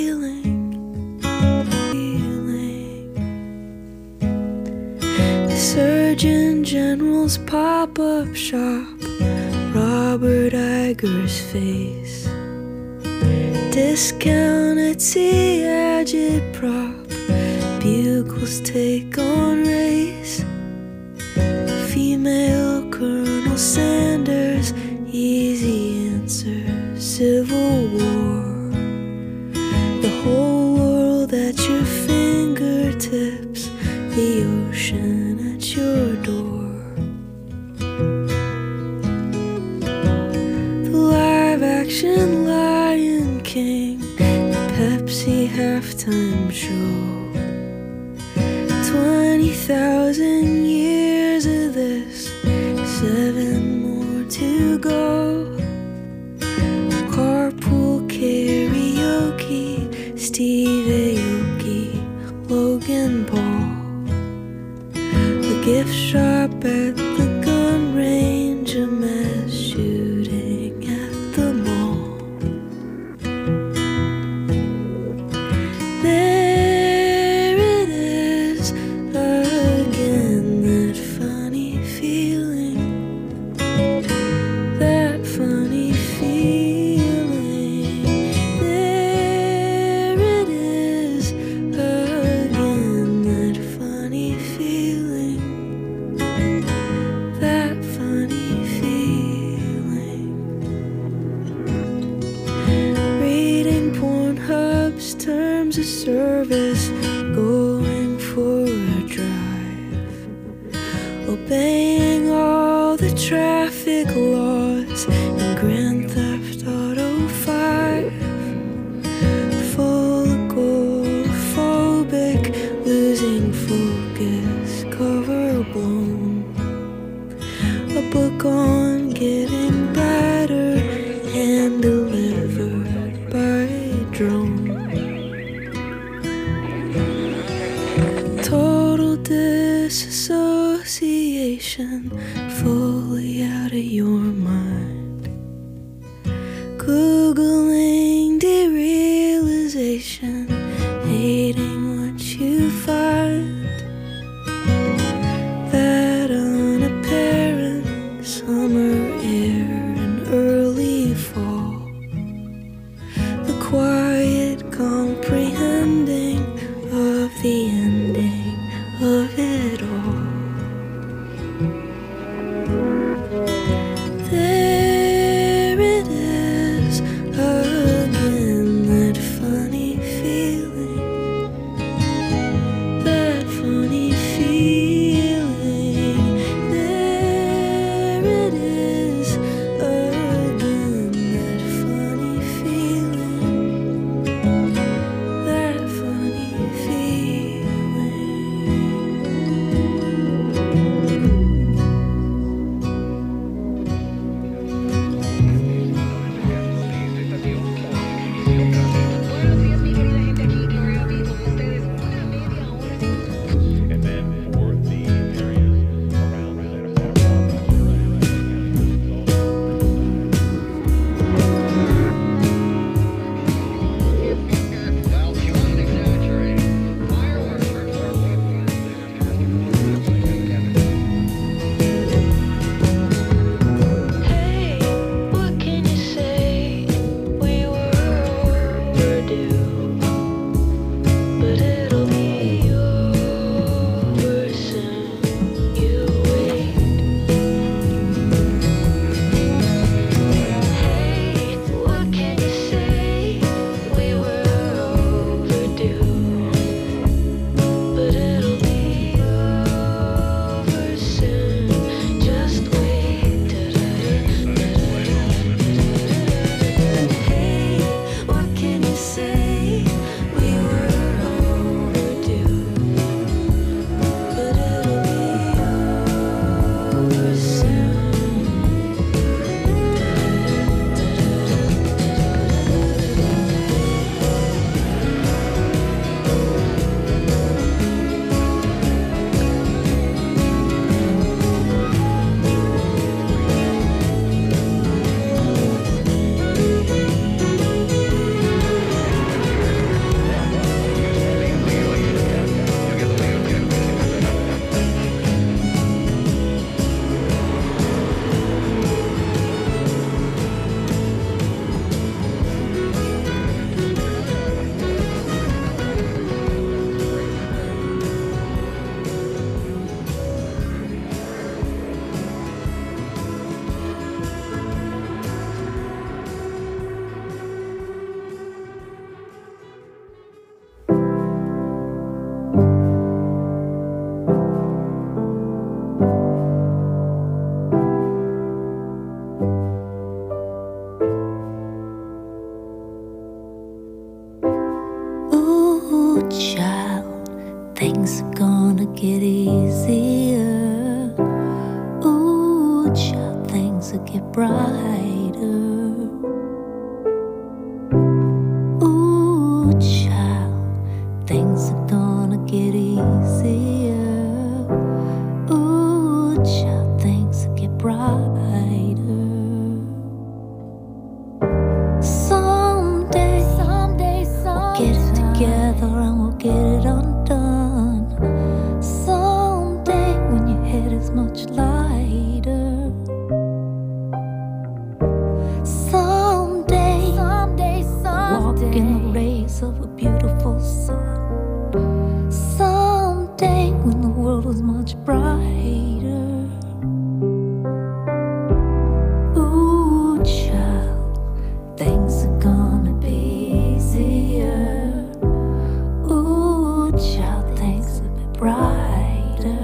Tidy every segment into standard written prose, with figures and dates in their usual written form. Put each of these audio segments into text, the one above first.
The Surgeon General's pop-up shop, Robert Iger's face, discounted agitprop, Bugle's take on race, female Colonel Sanders, easy answer, Civil War, the whole world at your fingertips, the ocean at your door. The live-action Lion King, the Pepsi halftime show, 20,000 years of this, 7 more to go. Carpool karaoke, Steve Aoki, Logan Paul. The gift shop at the gun range, a mass shooting at the mall. There it is again, that funny feeling, that funny feeling. There it is again, that funny feeling, that funny feeling. Reading Pornhub's terms of service, going for a drive, obeying all the traffic laws in Grand Theft Auto 5, full agoraphobic, losing focus, cover blown, a book on getting better, hand delivered by drone. Total disassociation, fully out of your mind. Googling derealization, hating what you find. That unapparent summer air and early fall, the quiet comprehending of the ending of it all. child, things are gonna get easier. Ooh, child, things will get brighter. Ooh, child, things are gonna get easier. Ooh, child, things will get brighter. Together and we'll get it undone. Someday when your head is much lighter. Someday, walk in the rays of a beautiful sun. Someday when the world is much brighter. Ooh, child, things are gonna be easier. Child, things will be brighter.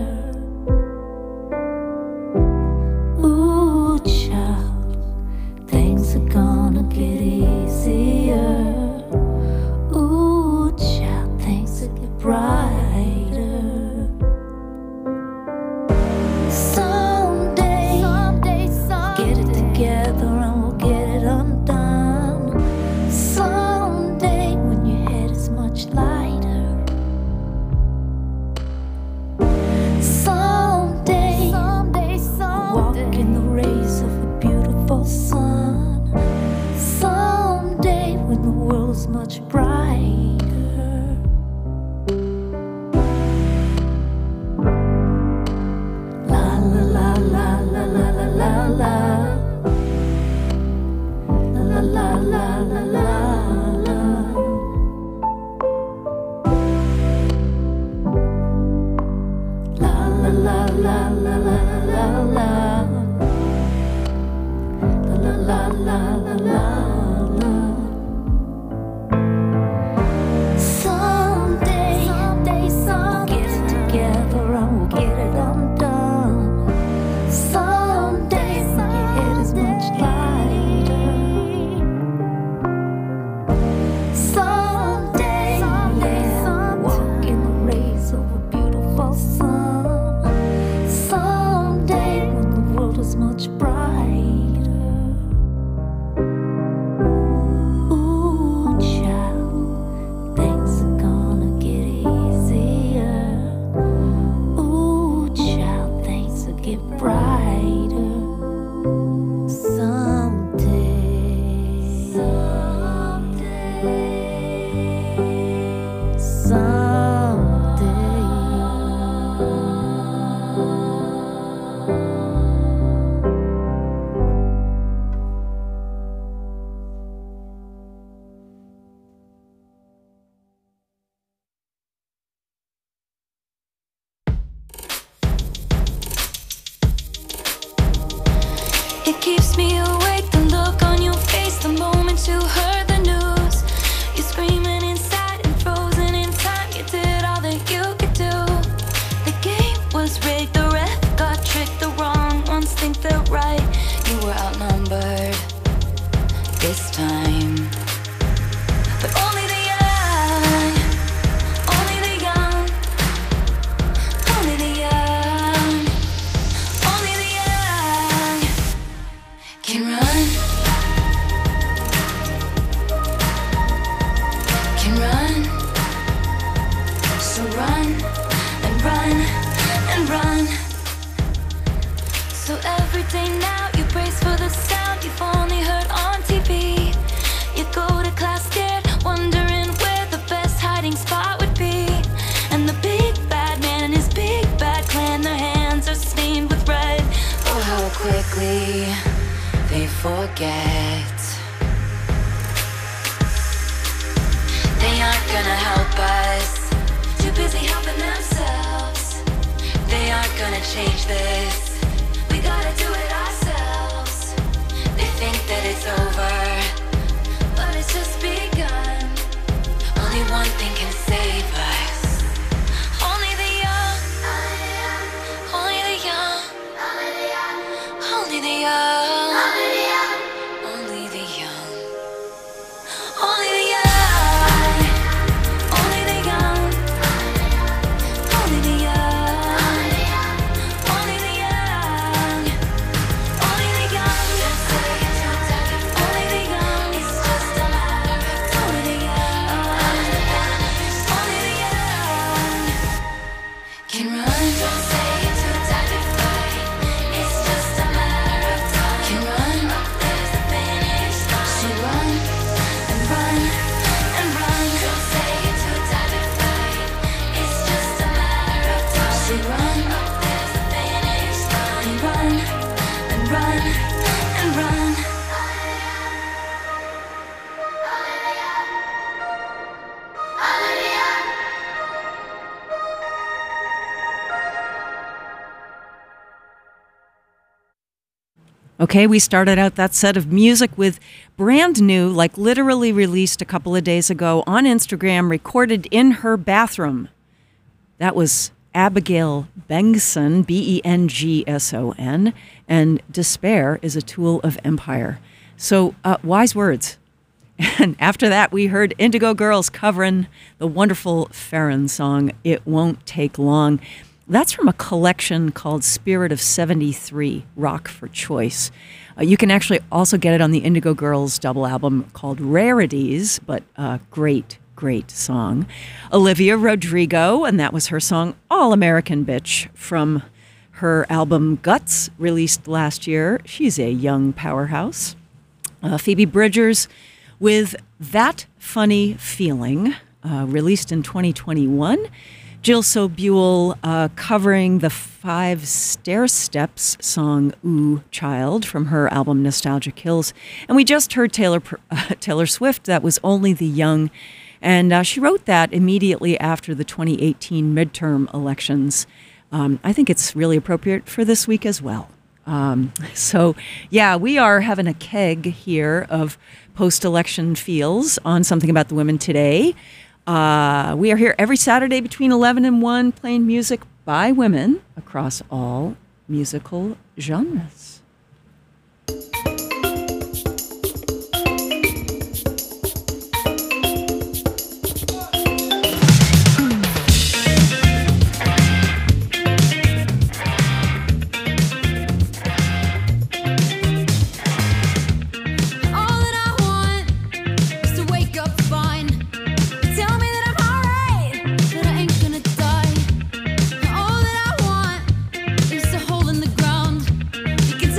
Ooh, child, things are gonna get easier. Ooh, child, things will get brighter. Someday, get it together and we'll get it undone. Someday, when your head is much lighter. Someday, walk in the rays of a beautiful sun. Someday, when the world's much brighter. La la la la la la la la la la la la la. La la la la la la la la la la la. Someday, we'll get it together and we'll get it undone. Someday, when your head is much lighter. Someday, walk in the rays of a beautiful sun. Someday, when the world is much brighter. Ooh, child, things are gonna get easier. Ooh, child, things will get brighter. Someday. It keeps me awake, the look on your face, the moment you heard the news. You're screaming inside and frozen in time. You did all that you could do. The game was rigged, the ref got tricked. The wrong ones think they're right. You were outnumbered this time. But only the young, only the young, only the young, only the young can run, can run. So run and run and run. So every day now you brace for the sound you've only heard on TV. You go to class scared, wondering where the best hiding spot would be. And the big bad man and his big bad clan, their hands are stained with red. Oh, how quickly they forget. They aren't gonna help us, too busy helping themselves. They aren't gonna change this, we gotta do it ourselves. They think that it's over, but it's just begun. Only one thing can save us. Only the young, only the young, only the young, only the young, only the young, only the young. Okay, we started out that set of music with brand new, like literally released a couple of days ago on Instagram, recorded in her bathroom. That was Abigail Bengson, Bengson, and Despair is a Tool of Empire. So, wise words. And after that, we heard Indigo Girls covering the wonderful Farron song, It Won't Take Long. That's from a collection called Spirit of 73, Rock for Choice. You can actually also get it on the Indigo Girls double album called Rarities, but great song. Olivia Rodrigo, and that was her song All American Bitch from her album Guts, released last year. She's a young powerhouse. Phoebe Bridgers with That Funny Feeling, released in 2021. Jill Sobule covering the Five Stairsteps song Ooh Child from her album Nostalgia Kills. And we just heard Taylor Swift, that was Only the Young. And she wrote that immediately after the 2018 midterm elections. I think it's really appropriate for this week as well. So, yeah, we are having a keg here of post-election feels on Something About the Women today. We are here every Saturday between 11 and 1 playing music by women across all musical genres. All that I want is to hold in the ground. You can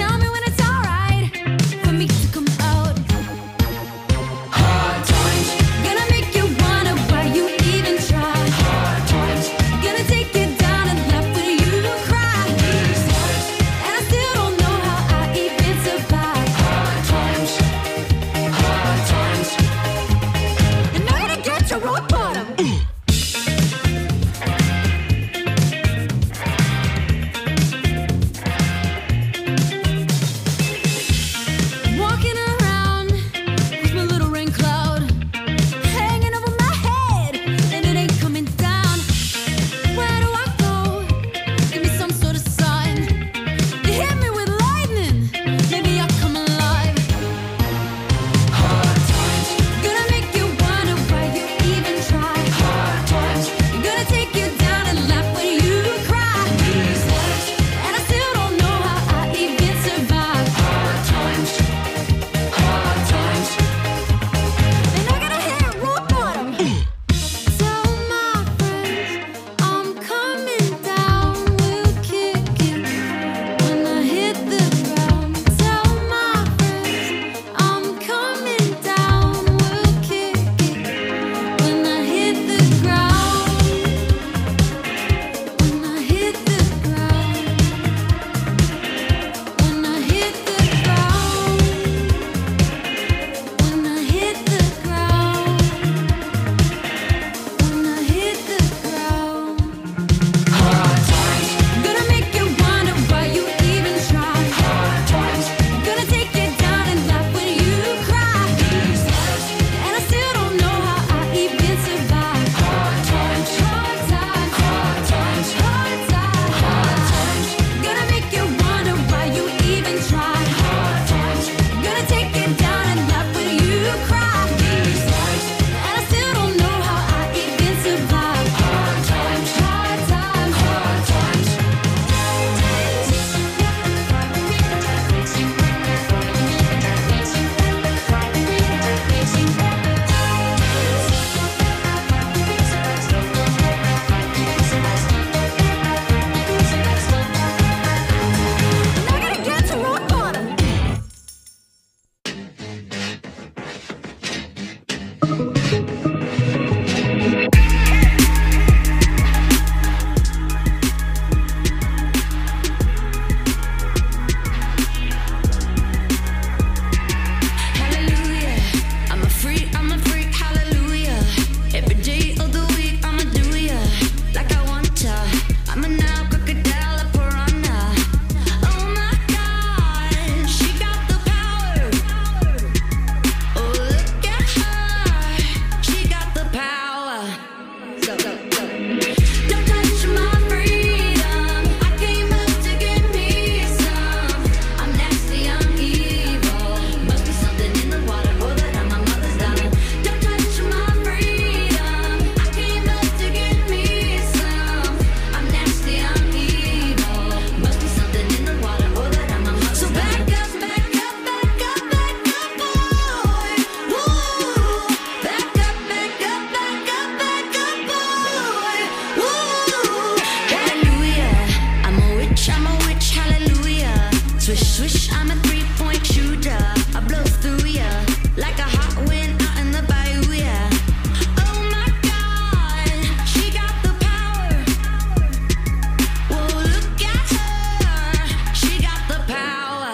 Don't touch my freedom. I came up to get me some. I'm nasty, I'm evil. Must be something in the water, or that I'm my mother's darling. Don't touch my freedom. I came up to get me some. I'm nasty, I'm evil. Must be something in the water, or that I'm my mother's darling. So back up, back up, back up, back up, boy. Woo! Back up, back up, back up, back up, boy. Woo! Hallelujah. I'm a witch, hallelujah. Swish, swish, I'm a three-point shooter. I blow through ya like a hot wind out in the bayou, yeah. Oh my God, she got the power. Whoa, look at her, she got the power.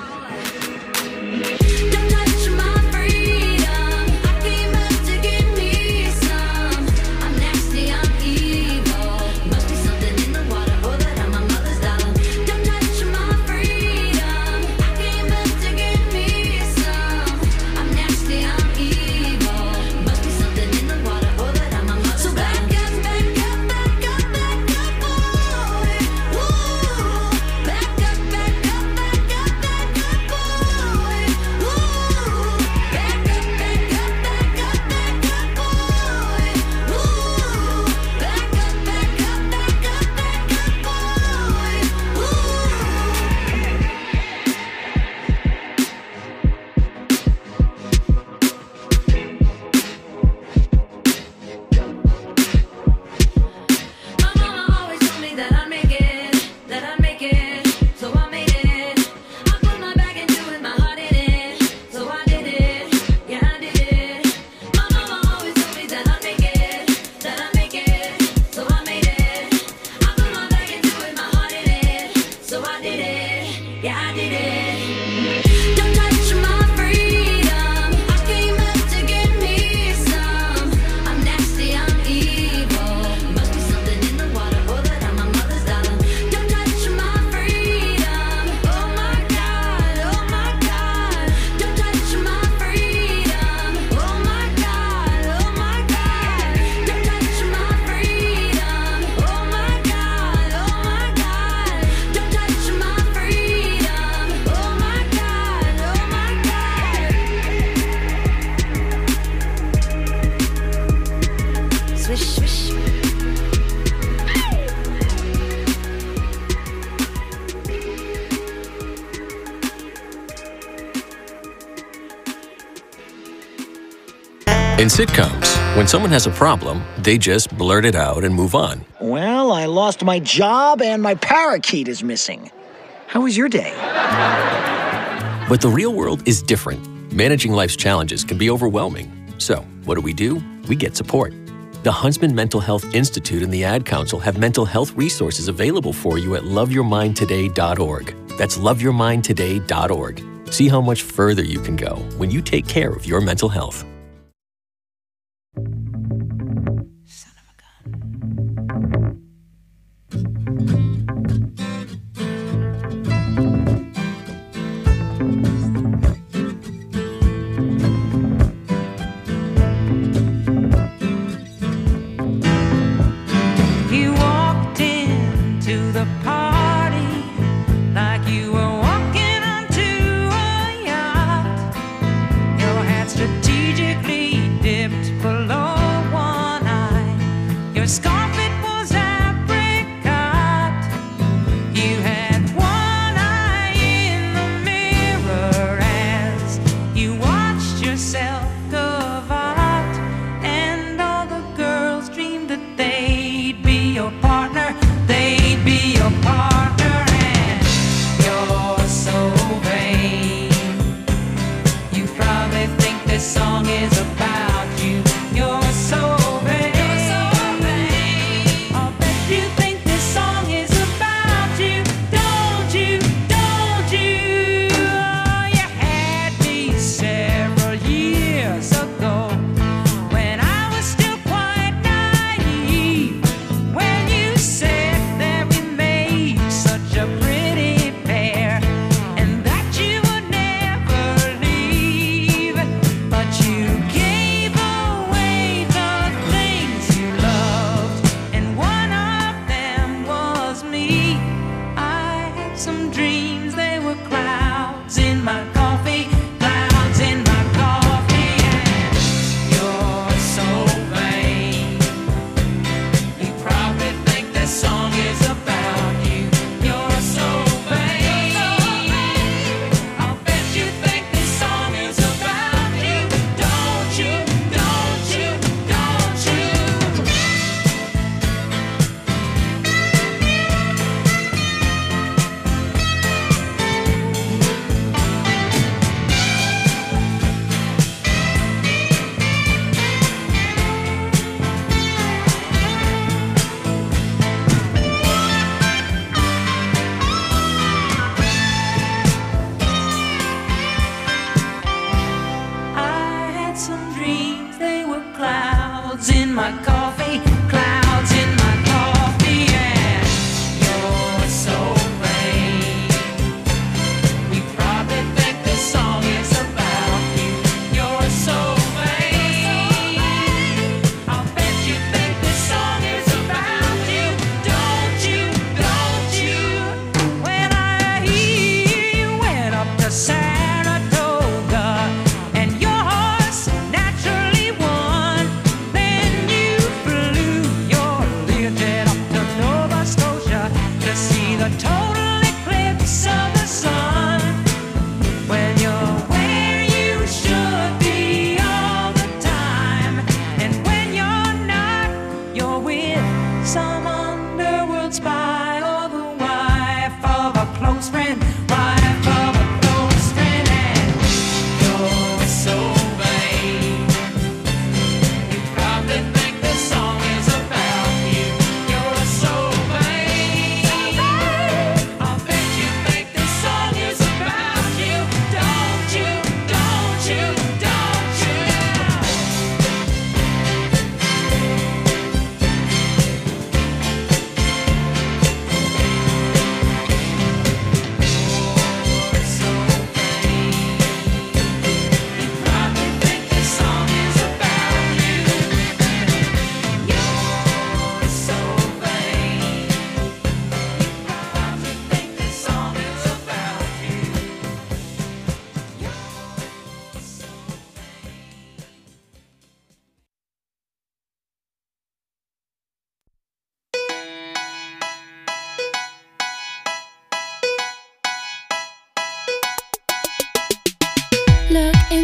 Don't touch my freedom. I came up to get me some. I'm nasty, I'm evil. Must be something in the water, or that I'm my mother's darling. Don't touch my freedom. I came up to get me some. I'm nasty, I'm evil. Must be something in the water, or that I'm my mother's darling. So back up, back up, back up, back up, boy. Woo! Back up, back up, back up, back up, boy. Woo! Back up, back up, back up, back up, boy. Woo! Back up, back up, back up, My mama always told me that I'd make it, so I made it. I put my back into it, my heart in it, so I did it, yeah I did it. My mama always told me that I'd make it, so I made it. I put my back into it, my heart in it, so I did it, yeah I did it. Don't touch my freedom. I came up to get me some. I'm nasty, I'm evil. Must be something in the water, or that I'm my mother's darling. Don't touch my freedom. Oh my God, oh my God. Don't touch my freedom. Oh my God, oh my God. Don't touch my freedom. Oh my God, oh my God. Don't touch my freedom. Oh my God, oh my God. Swish, swish. In sitcoms, when someone has a problem, they just blurt it out and move on. Well, I lost my job and my parakeet is missing. How was your day? But the real world is different. Managing life's challenges can be overwhelming. So, what do? We get support. The Huntsman Mental Health Institute and the Ad Council have mental health resources available for you at loveyourmindtoday.org. That's loveyourmindtoday.org. See how much further you can go when you take care of your mental health. You walked into the party like you were walking onto a yacht. Your hat strategically dipped below one eye. Your scarf, it was apricot. You had one eye in the mirror as you watched yourself gavotte. And all the girls dreamed that they'd be your partner. They'd be your partner, and you're so vain. You probably think this song is about you. You're so vain. You're so vain.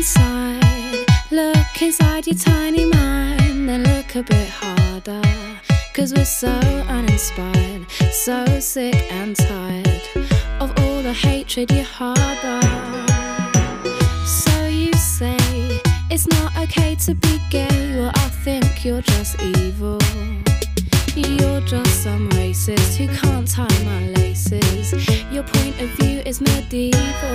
Look inside your tiny mind, then look a bit harder. 'Cause we're so uninspired, so sick and tired of all the hatred you harbor. So you say it's not okay to be gay. Well, I think you're just evil. You're just some racist who can't tie my laces. Your point of view is medieval.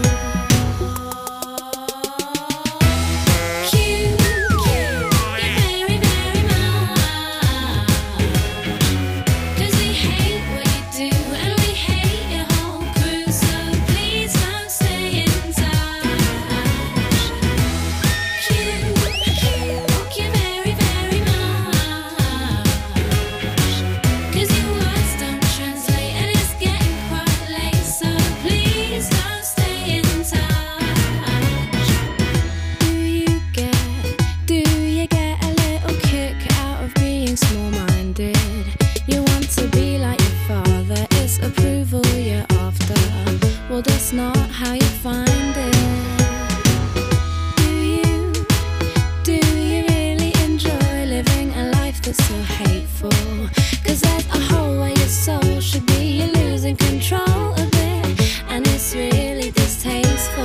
That's not how you find it. Do you really enjoy living a life that's so hateful? 'Cause there's a hole where your soul should be. You're losing control of it, and it's really distasteful.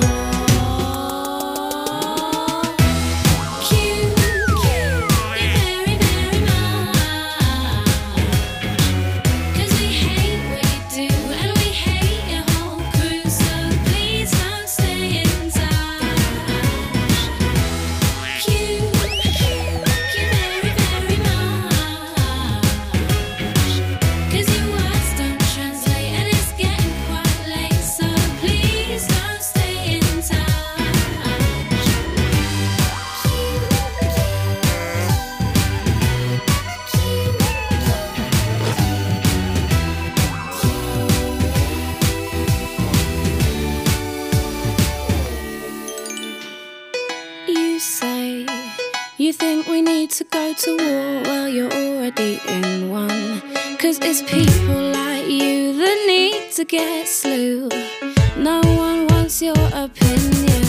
You think we need to go to war? Well, you're already in one. 'Cause it's people like you that need to get slew. No one wants your opinion.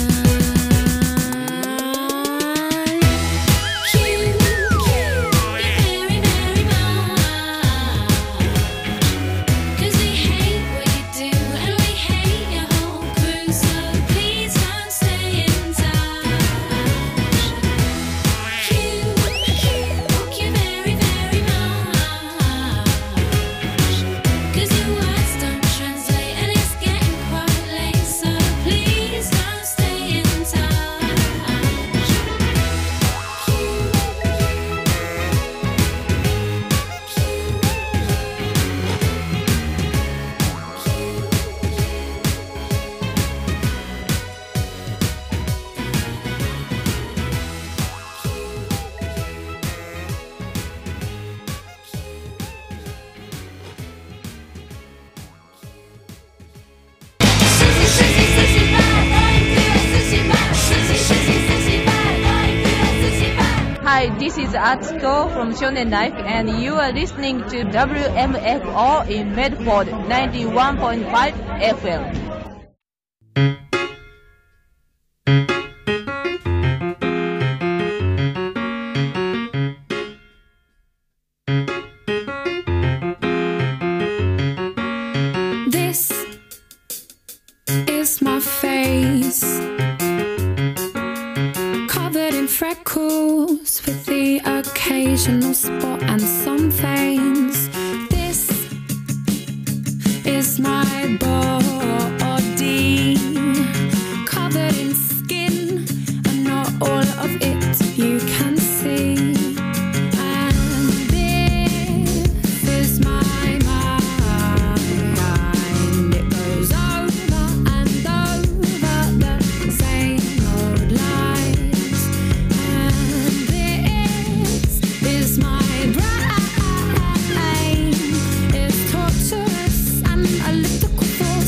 Hi, this is Atsuko from Shonen Life, and you are listening to WMFO in Medford 91.5 FM. This is my face, covered in freckles with the occasional spot and some veins. This is my body, covered in skin, and not all of it you can see. And this is my mind. It goes over and over the same old lies. And this is my brain. It's torturous and a little false.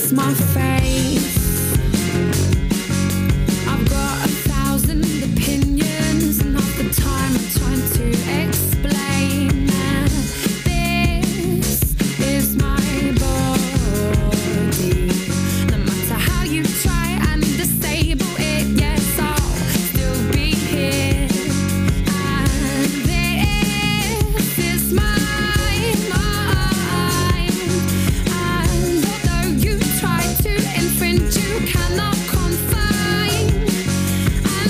kiss my face. I've got 1,000 opinions, and half the time I'm trying to explain that this is my body. No matter how you try and disable it, yes, I'll still be here. And this is my mind. And although you try to infringe, you cannot confine. And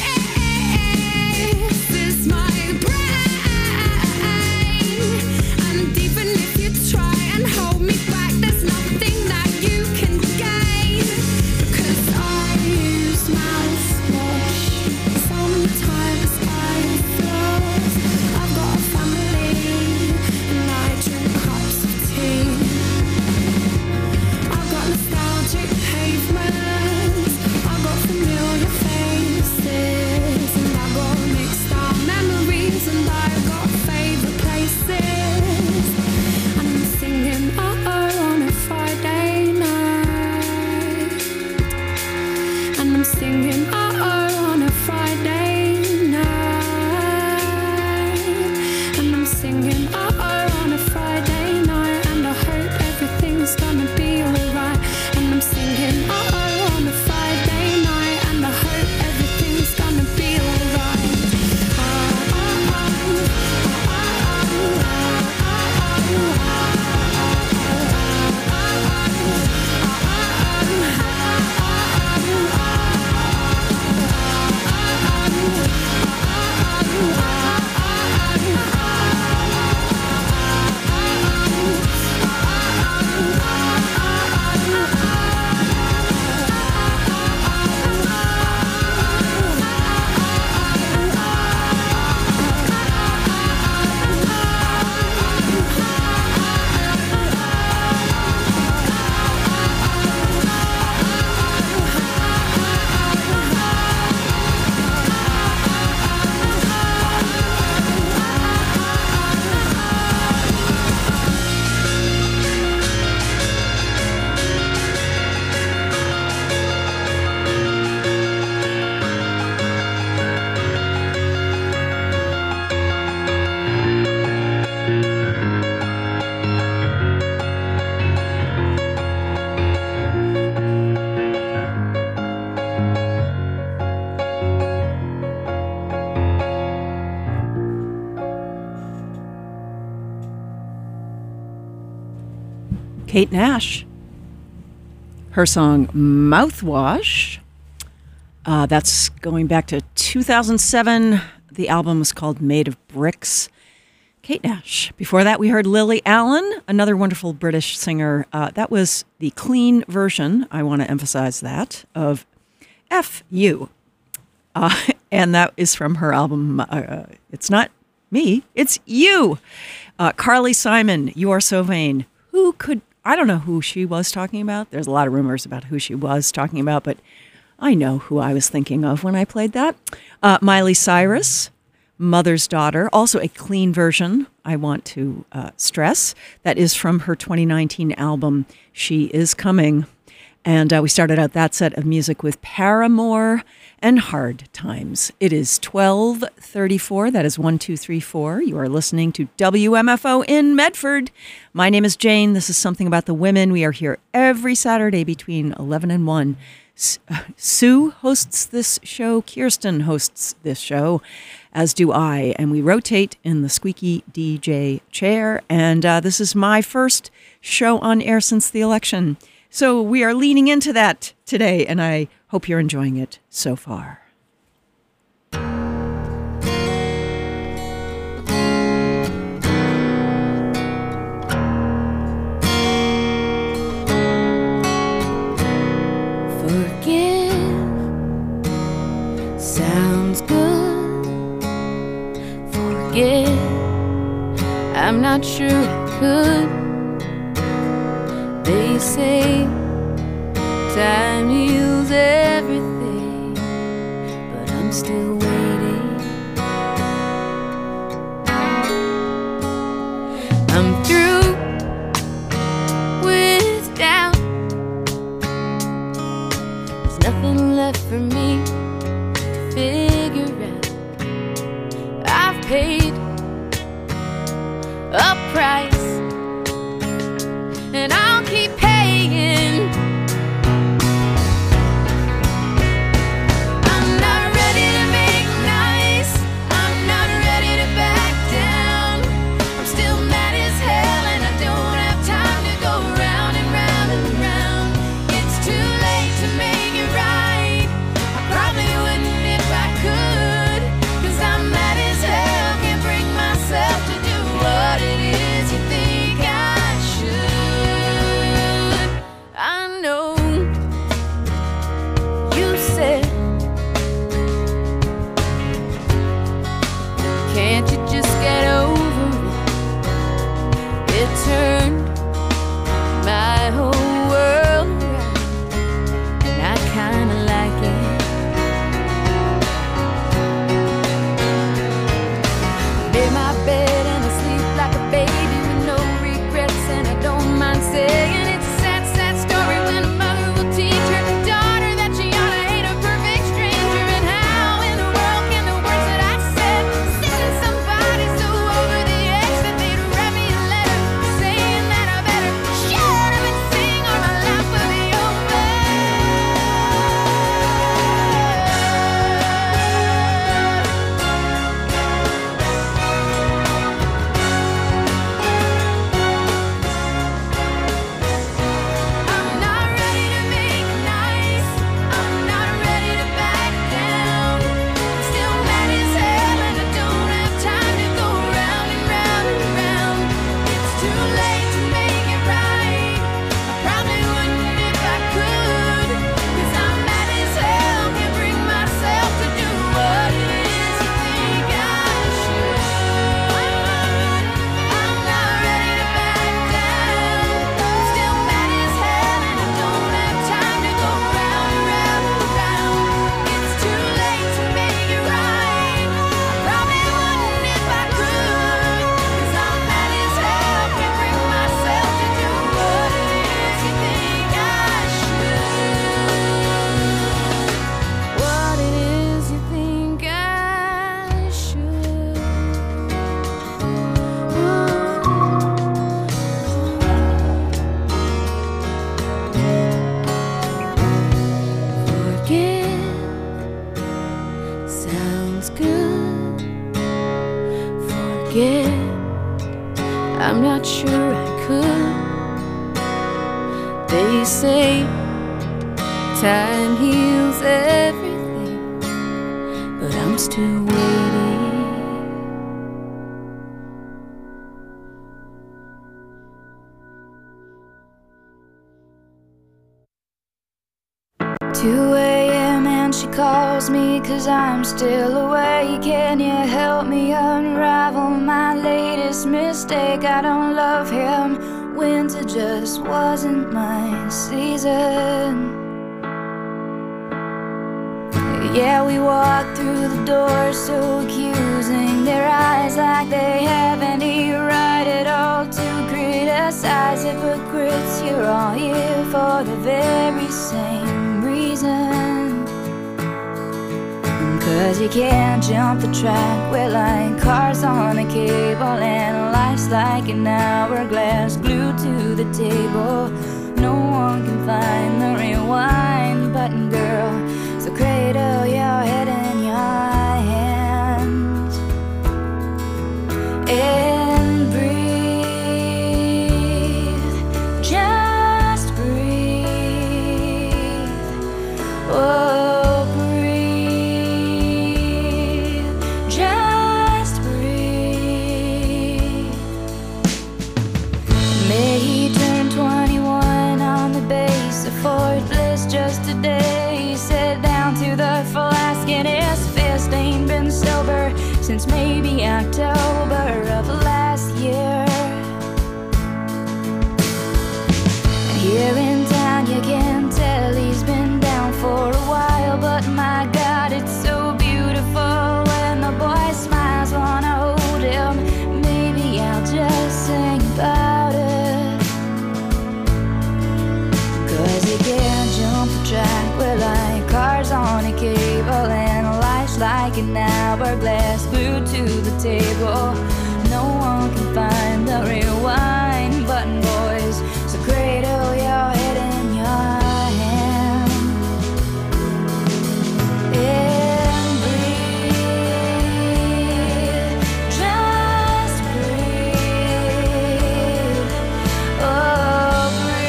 this is my brain. And even if you try and hold me back, there's nothing that you can gain. Because I use mouthwash. Sometimes I floss. I've got a family and I drink cups of tea. I've got nostalgic pavements. I've got familiar faces. And I've got mixed up memories. And I've got favorite places. And I'm singing uh-oh on a Friday night. And I'm singing uh-oh on a Friday night. And I'm singing uh-oh on a Friday night. And I hope everything's gonna be alright. And I'm singing uh-oh on a Friday night. And I hope everything's gonna be alright. Kate Nash. Her song Mouthwash. That's going back to 2007. The album was called Made of Bricks. Kate Nash. Before that, we heard Lily Allen, another wonderful British singer. That was the clean version, I want to emphasize that, of F You. And that is from her album, It's Not Me, It's You. Carly Simon, You Are So Vain. I don't know who she was talking about. There's a lot of rumors about who she was talking about, but I know who I was thinking of when I played that. Miley Cyrus, Mother's Daughter, also a clean version, I want to stress. That is from her 2019 album, She Is Coming. And we started out that set of music with Paramore and Hard Times. It is 12:34. That is 1234. You are listening to WMFO in Medford. My name is Jane. This is Something About the Women. We are here every Saturday between 11 and 1. Sue hosts this show. Kirsten hosts this show, as do I. And we rotate in the squeaky DJ chair. And this is my first show on air since the election. So we are leaning into that today, and I hope you're enjoying it so far. Forgive sounds good. Forget, I'm not sure I could. They say time heals everything, but I'm still waiting. I'm through with doubt. They say time heals everything, but I'm still waiting. 2 a.m. and she calls me 'cause I'm still awake. Can you help me unravel my latest mistake? I don't love him, winter just wasn't my season. Yeah, we walk through the door so accusing, their eyes like they have any right at all to criticize. Hypocrites, you're all here for the very same reason. 'Cause you can't jump the track, we're like cars on a cable, and life's like an hourglass glued to the table. No one can find the rewind button, girl, so cradle your head in your hands and breathe, just breathe. Oh, breathe, just breathe. May he turn 21 on the base of Fort Bliss just today. He sat down to the flask in his fist. Ain't been sober since maybe October of last year. Here in town you can tell he's been down for a while, but my God, it's so beautiful when the boy smiles. Wanna hold him, maybe I'll just sing about it. 'Cause you can't jump the track, we're like cars on a cable, and life's like an hourglass glued to the table. No one can find the rewind button, boys, so cradle your head in your hand and breathe, just breathe. Oh,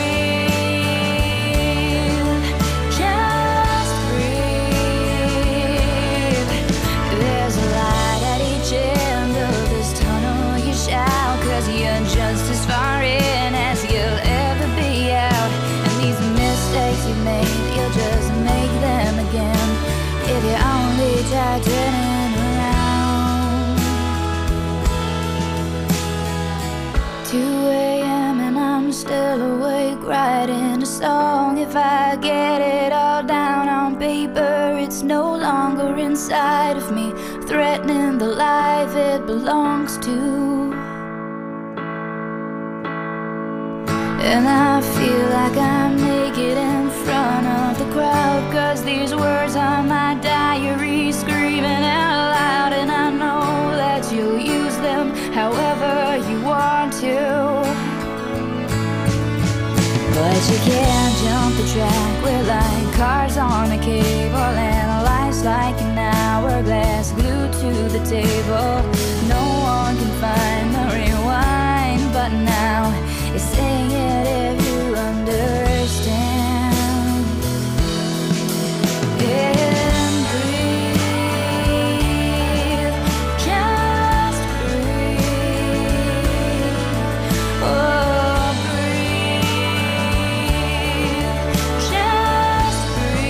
breathe, just breathe. There's a light at each end of this tunnel, you shout, 'cause you're just as far in as you'll ever be out. And these mistakes you made, you'll just make them again if you only try turning around. 2 a.m. and I'm still awake writing a song. If I get it all down on paper, it's no longer inside of me, threatening the life it belongs to. And I feel like I'm naked in front of the crowd, 'cause these words are my diary screaming out loud. And I know that you'll use them however you want to, but you can't jump the track, we're like cars on a cable, and life's like an hourglass glued to the table. No one can find the rewind button now. Sing it if you understand. And breathe, just breathe. Oh, breathe, just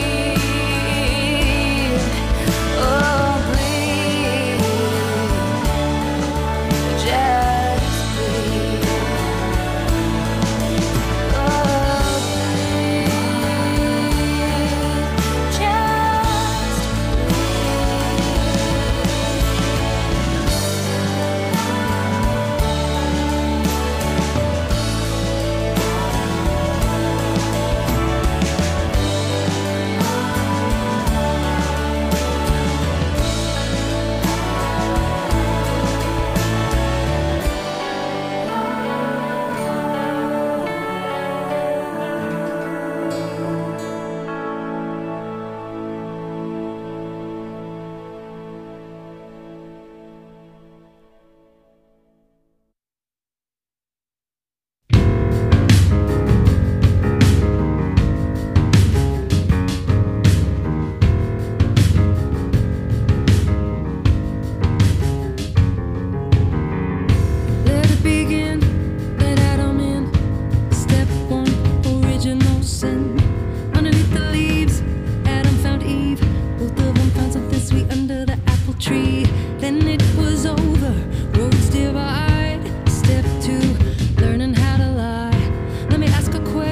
breathe. Oh, breathe, just breathe. Oh,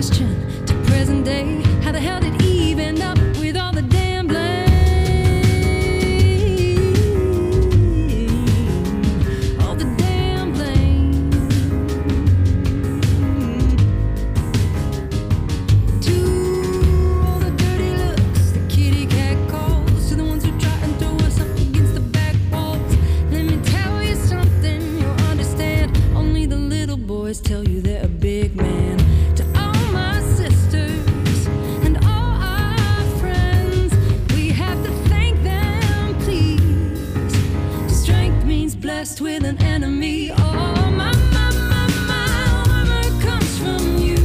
question to present day. How the hell did Eve end up with all the damn blame? All the damn blame. To all the dirty looks, the kitty cat calls, to the ones who try and throw us up against the back walls. Let me tell you something you'll understand. Only the little boys tell you they're a big man. To all my sisters and all our friends, we have to thank them, please. Strength means blessed with an enemy. Oh, my armor comes from you.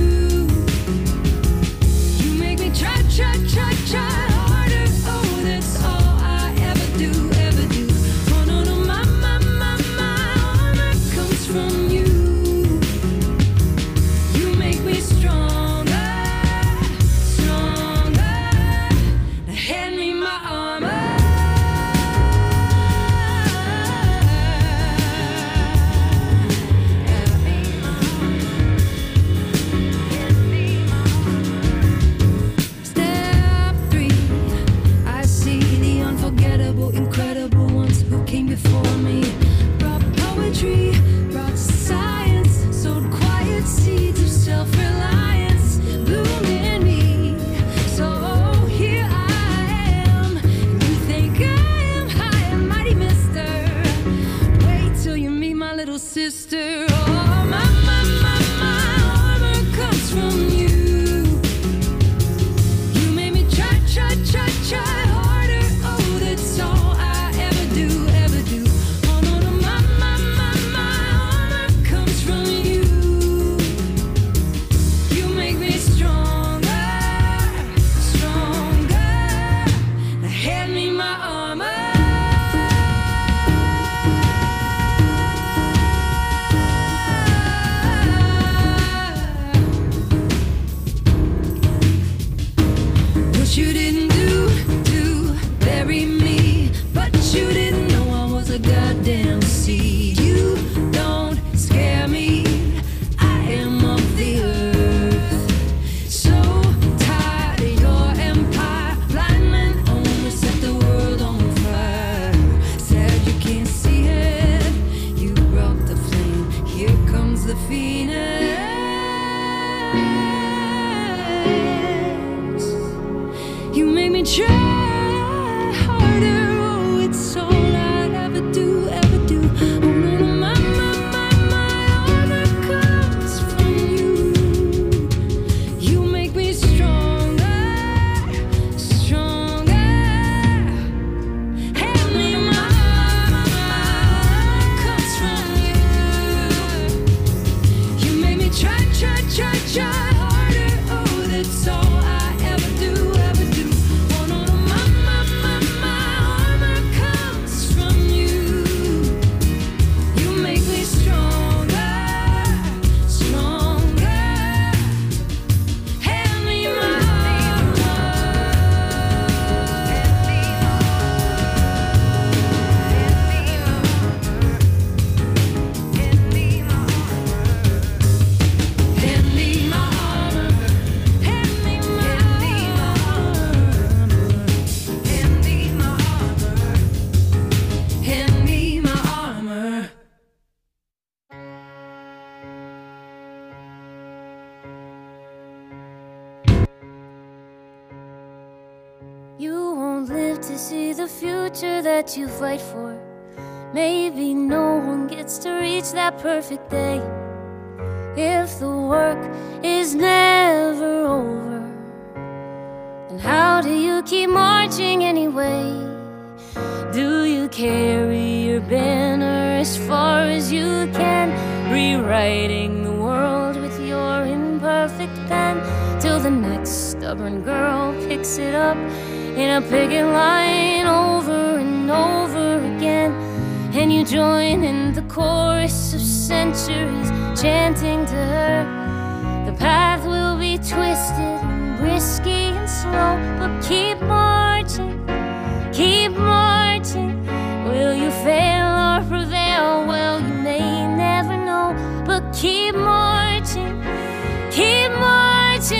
You make me try harder. Oh, that's all I ever do. Oh, no, my armor comes from you. You make me stronger. Now hand me my armor. Step 3, I see the unforgettable, incredible ones who came before me. Brought poetry, brought science, sowed quiet seeds of self-reliance, bloom in me. So here I am. You think I am high and mighty, mister? Wait till you meet my little sister. Oh, my armor comes from you. You made me try harder. Oh, that's all I ever do. Oh, no, my armor comes from you. You make me stronger. Now hand me my armor. What you didn't do, bury me. But you didn't know I was a goddamn seed. You don't scare me. I am of the earth. So tired of your empire. Blind men only set the world on fire. Sad you can't see it. You brought the flame. Here comes the phoenix. You make me try harder. Oh, it's all I ever do. Oh, no, my armor comes from you. You make me stronger. Hand me my armor comes from you. You make me try harder. Oh, that's all I ever do. Oh, no, my armor comes from you. You make me stronger. Hand me my You won't live to see the future that you fight for. Maybe no one gets to reach that perfect day. If the work is never over, then how do you keep marching anyway? Do you carry your banner as far as you can, rewriting the world with your imperfect pen, till the next stubborn girl picks it up in a picket line over and over again, and you join in the chorus of centuries chanting to her? The path will be twisted and risky and slow, but keep marching, keep marching. Will you fail or prevail? Well, you may never know, but keep marching, keep marching.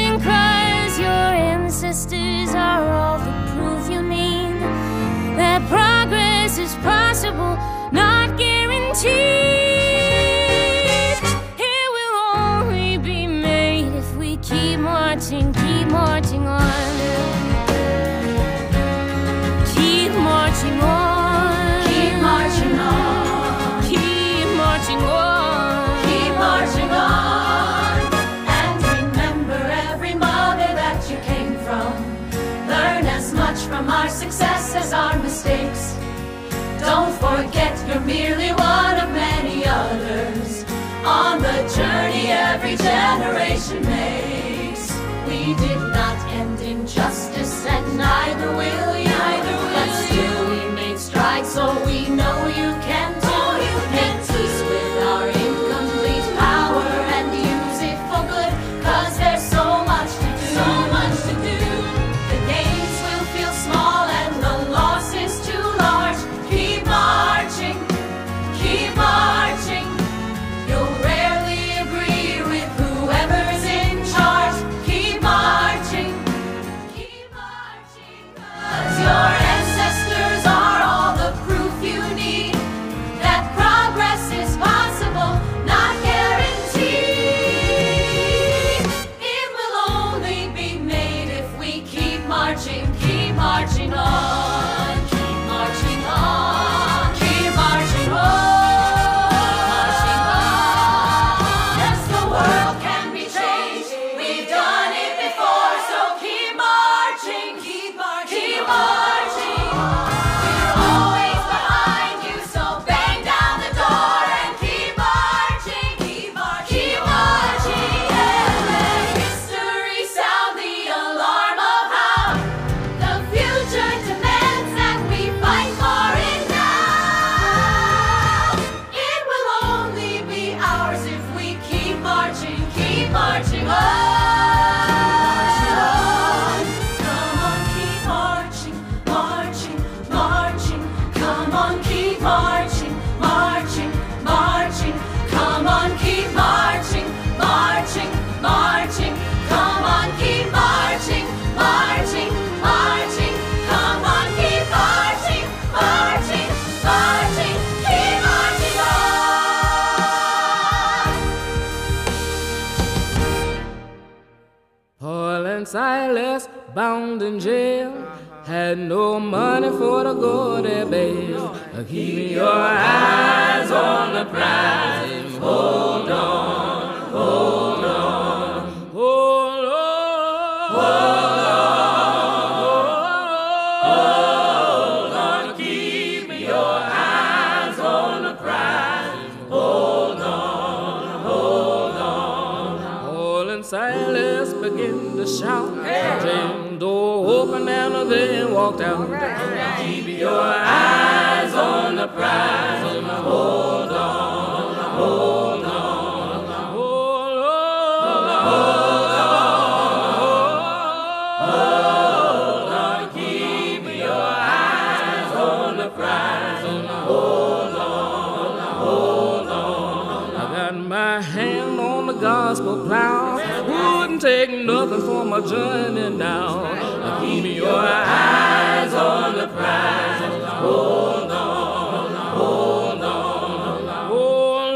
marching, keep marching on. Keep marching on. Keep marching on. Keep marching on. Keep marching on. And remember every mother that you came from. Learn as much from our success as our mistakes. Don't forget you're merely one of many others on the journey every generation makes. We did not end in justice, and neither will you. But still we made strides, so we know you can too. Make peace with our incomplete power and use it for good, 'cause there's so much to do. So much to do. The gains will feel small and the loss is too large. Keep marching, keep marching. You'll rarely agree with whoever's in charge. Keep marching, 'cause your ancestors are all the proof you need that progress is possible, not guaranteed. It will only be made if we keep marching on, keep marching on, keep marching on. Yes, the world can be changed. We've done it before, so keep marching, keep marching, keep marching. We're always behind you, so bang down the door and keep marching, keep marching, keep marching. And let history sound the alarm of how the future demands that we fight for it now. It will only be ours if we keep marching on. Come on, keep marching, marching, marching. Come on, keep marching, marching, marching. Come on, keep marching, marching, marching. Come on, keep marching, marching, marching. Come on, keep marching, marching, marching. Keep marching on. Paul and Silas, bound in jail, had no money for to go their bail. Keep your eyes on the prize. Hold on, hold on, hold on, hold on. Keep your eyes on the prize. Hold on, hold on. Paul and Silas began to shout. Jail door open and they walked out. Keep your eyes on the prize. Hold on, hold on, hold on. Keep your eyes on the prize. Hold on, hold on. I got my hand on the gospel plow. Wouldn't take nothing for my journey now. Keep your eyes on the prize. Hold on, hold on, hold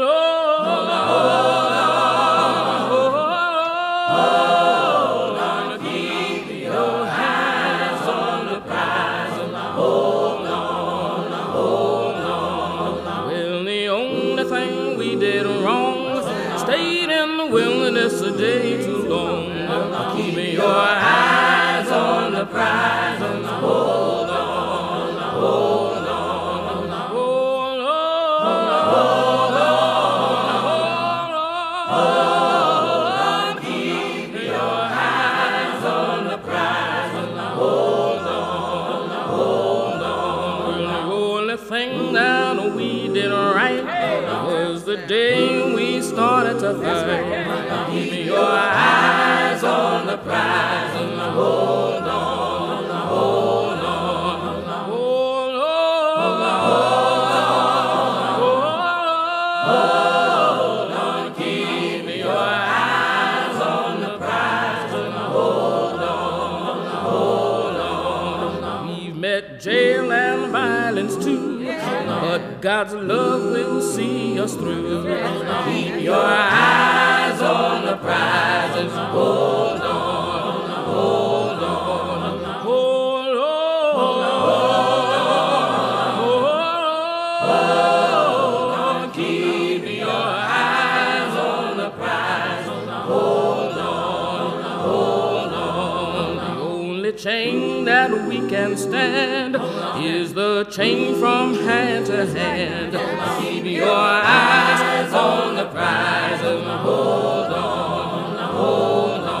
on. Keep your eyes on the prize. Hold on, hold on. Well, the only thing we did wrong stayed in the wilderness a day too long. Keep your eyes on the prize. Hold on, hold on, hold on. Keep your eyes on the prize. Hold on, hold on. Well, the only thing that we did right was the day we started to fight. Keep your eyes on the prize. Hold on, hold on, hold on. Keep your eyes on the prize. Hold on, hold on. We've met jail and violence too, but God's love will see us through. Keep your eyes on the prize. Hold on. chain that we can stand is the chain from hand to hand. Keep your eyes on the prize and hold on, hold on, hold on,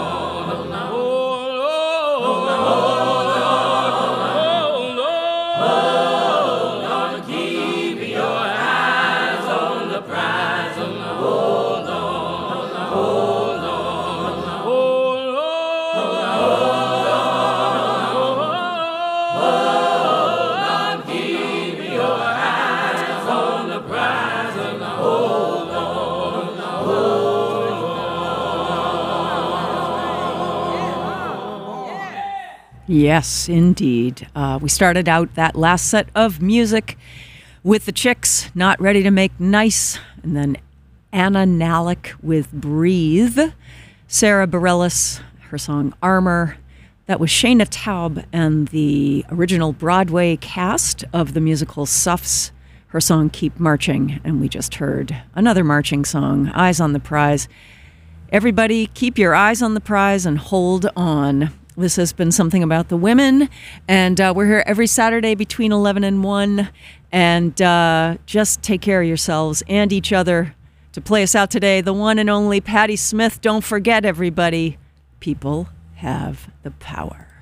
hold on. Keep your eyes on the prize and hold on, hold on, hold on. Keep your eyes on the prize and hold on, hold on. Yes, indeed. We started out that last set of music with the Chicks, Not Ready to Make Nice, and then Anna Nalick with Breathe. Sarah Bareilles, her song Armor. That was Shayna Taub and the original Broadway cast of the musical Suffs, her song Keep Marching. And we just heard another marching song, Eyes on the Prize. Everybody, keep your eyes on the prize and hold on. This has been Something About the Women, and we're here every Saturday between 11 and 1. And just take care of yourselves and each other. To play us out today, the one and only Patti Smith. Don't forget, everybody, people have the power.